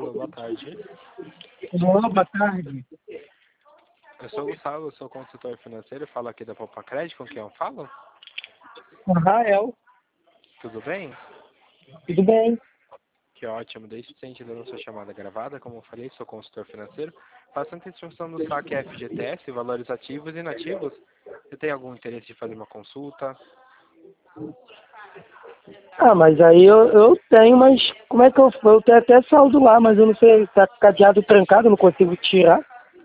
Alô, boa tarde. Olá, boa tarde. Eu sou o Gustavo, eu sou consultor financeiro, falo aqui da Poupa Crédito, com quem eu falo? Com Rael. Tudo bem? Tudo bem? Que ótimo, desde sempre dando sua chamada gravada, como eu falei, sou consultor financeiro. Faço antecipação do saque FGTS, valores ativos e inativos. Você tem algum interesse de fazer uma consulta? Ah, mas aí eu tenho, mas como é que eu tenho até saldo lá, mas eu não sei, tá cadeado trancado, eu não consigo tirar.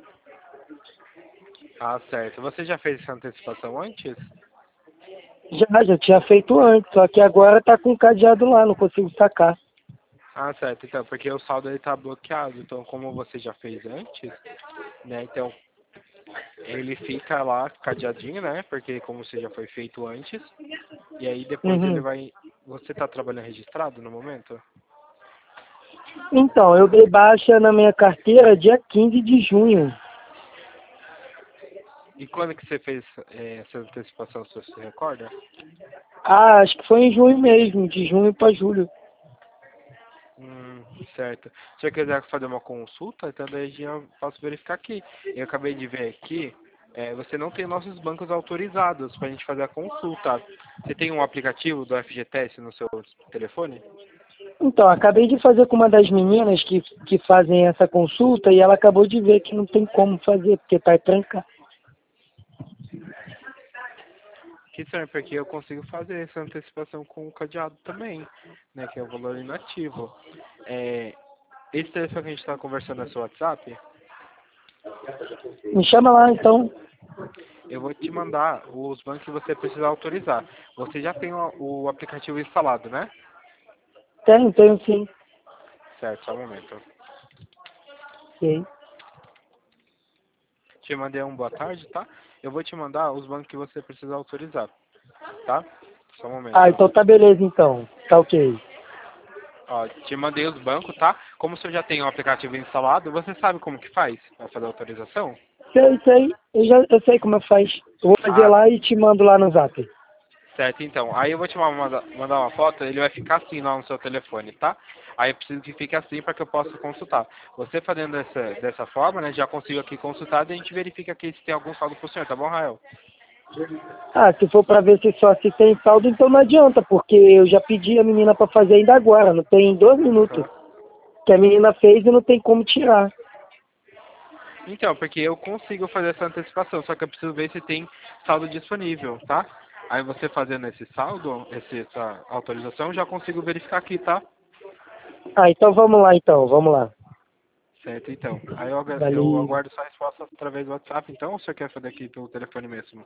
Ah, certo. Você já fez essa antecipação antes? Já tinha feito antes, só que agora tá com cadeado lá, não consigo sacar. Ah, certo. Então, porque o saldo ele tá bloqueado. Então, como você já fez antes, né? Então, ele fica lá cadeadinho, né? Porque como você já foi feito antes. E aí depois ele Uhum. vai... Você tá trabalhando registrado no momento? Então, eu dei baixa na minha carteira dia 15 de junho. E quando que você fez essa antecipação, você se recorda? Ah, acho que foi em junho mesmo, de junho para julho. Certo. Se você quiser fazer uma consulta, então daí eu posso verificar aqui. Eu acabei de ver aqui, você não tem nossos bancos autorizados para a gente fazer a consulta. Você tem um aplicativo do FGTS no seu telefone? Então, acabei de fazer com uma das meninas que fazem essa consulta e ela acabou de ver que não tem como fazer, porque tá trancado. Que estranho, porque eu consigo fazer essa antecipação com o cadeado também, né, que é o valor inativo. Esse telefone que a gente está conversando é seu WhatsApp? Me chama lá, então. Eu vou te mandar os bancos que você precisa autorizar. Você já tem o aplicativo instalado, né? Tenho sim. Certo, só um momento. Ok. Te mandei um boa tarde, tá? Eu vou te mandar os bancos que você precisa autorizar, tá? Só um Ah, momento. então tá beleza então. Tá ok. Ó, te mandei os bancos, tá? Como você já tem o aplicativo instalado, você sabe como que faz para fazer a autorização? Sei. Eu sei como é que faz. Eu vou fazer Ah, lá e te mando lá no zap. certo, então. Aí eu vou te mandar uma foto, ele vai ficar assim lá no seu telefone, tá? Aí eu preciso que fique assim para que eu possa consultar. Você fazendo dessa forma, né, já consigo aqui consultar e a gente verifica aqui se tem algum saldo pro senhor, tá bom, Rael? Ah, se for pra ver se só se tem saldo, então não adianta, porque eu já pedi a menina pra fazer ainda agora. Não tem 2 minutos. Aham. Que a menina fez e não tem como tirar. Então, porque eu consigo fazer essa antecipação, só que eu preciso ver se tem saldo disponível, tá? Aí você fazendo esse saldo, essa autorização, já consigo verificar aqui, tá? Ah, então vamos lá. Certo, então. Aí eu Valeu. aguardo só a resposta através do WhatsApp, então, ou você quer fazer aqui pelo telefone mesmo?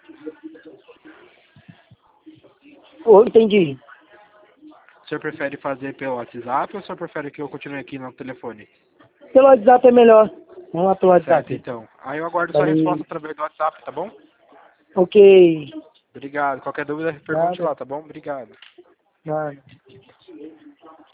Oh, entendi. O senhor prefere fazer pelo WhatsApp ou o senhor prefere que eu continue aqui no telefone? Pelo WhatsApp é melhor. Vamos lá pelo Certo, WhatsApp. então. Aí eu aguardo só a Valeu. resposta através do WhatsApp, tá bom? Ok. Obrigado. Qualquer dúvida, pergunte Nada, lá, tá bom? Obrigado. nada.